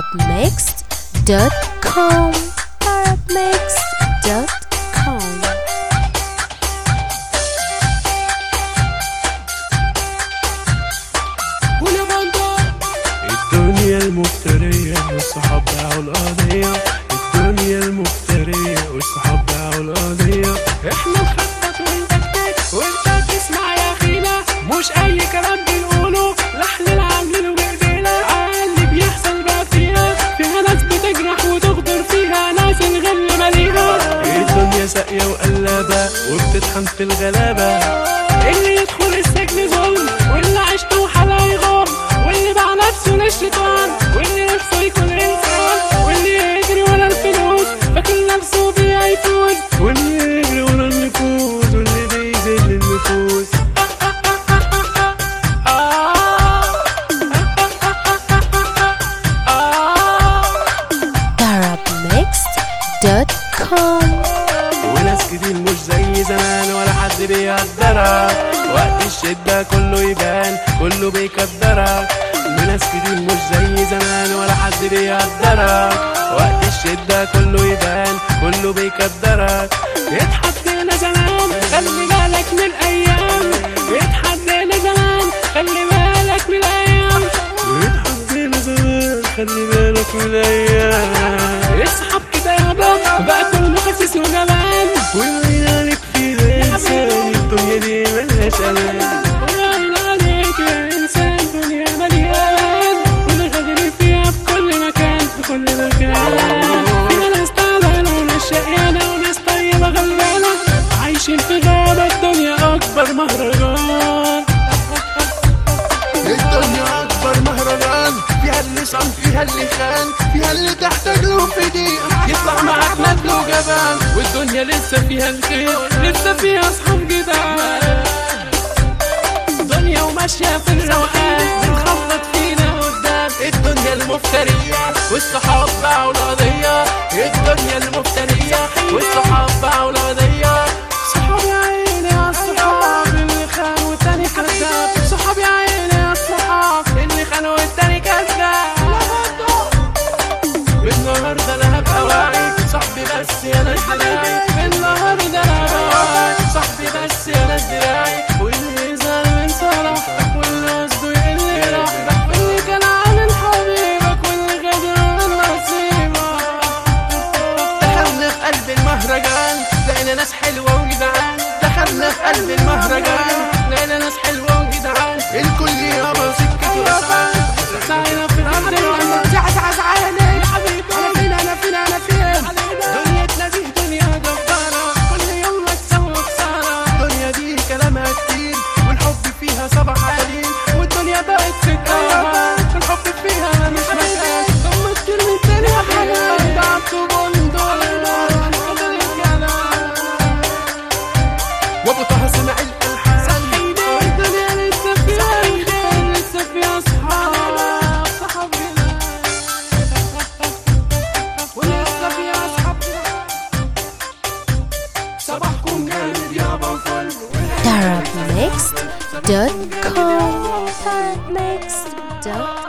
arabmixed.com arabmixed.com. الدنيا المفترية والصحاب باعوا القضية، الدنيا المفترية والصحاب باعوا القضية. احنا نخطط وانت تكتك وانت تسمع يا اخينا، مش اي كلام بنقوله لحن العاملين بايدينا. اللي بيحصل بقى فيها ناس بتجرح وتغدر، فيها ناس الغل مليها. الدنيا ساقية وقلابة وبتطحن في الغلابة، اللي يدخل السجن ظلم واللي عشته حلا يغار، واللي باع نفسه للشيطان واللي نفسه يكون انسان، واللي يجري ورا الفلوس فاكر نفسه بيها يفوز، واللي يجري ورا النفوس واللي بيذل النفوس. arabmixed.com. وناس كتير مش زي زمان ولا حد بيقدرك، وقت الشدة كله يبان كله بيقدرك. وناس كتير مش زي زمان ولا حد بيقدرك، وقت الشدة كله يبان كله بيقدرك. اتحدينا زمان خلي بالك من الايام، اتحدينا زمان خلي بالك من الايام، اتحدينا زمان خلي بالك من الايام. اسحب كده يا بابا بقى كله خسيس وجبان، وين عليك فيها انسان الدنيا دي ملهاش امان. وين عليك يا انسان دنيا مليان، والغدر فيها في كل مكان في كل مكان. فينا ناس تعبانة وناس شقيانة وناس طيبة غلبانة، عايشين في غابة الدنيا أكبر مهرجان. الدنيا أكبر مهرجان، فيها اللي صام فيها اللي خان، فيها اللي تحتاج له في دقيقة يطلع معاك ندله جبان، والدنيا لسه فيها الخير لسه فيها أصحاب جدعان. دنيا وماشية في الروقان بنخبط فينا قدام، الدنيا المفترية والصحاب باعوا القضية، الدنيا المفترية والصحاب باعوا القضية. صحاب يا عيني على الصحاب اللي خان والتاني كذاب، صحاب يا عيني على الصحاب اللي خان والتاني كذاب. النهارده انا هبقى واعي صاحبي بس يا ناس دراعي، النهارده انا هبقى واعي صاحبي بس يا ناس دراعي، واللي يزعل من صلاحك واللي قصده يقل راحتك، واللي كان عامل حبيبك واللي غدر من نصيبك. دخلنا في قلب المهرجان لقينا ناس حلوة وجدعان، دخلنا في قلب المهرجان لقينا ناس حلوه وجدعان، الكل يابا سكته رفعان. سعينا في الارض زعزعزعاني يا حبيبي، انا فين دنيتنا دي دنيا جبارة، كل يوم مكسب وخسارة. الدنيا دي كلامها كتير والحب فيها صباح عليل، والدنيا بقت سكارة الحب فيها مش مكان، ثم الكلمتين يا حبايبي بعتوا بندول وابو طه سمع الالحان. الدنيا لسه فيها اصحاب صحابنا، ولسه فيها اصحاب. صباحكم جامد يابا وفل. arabmixed.com arabmixed.com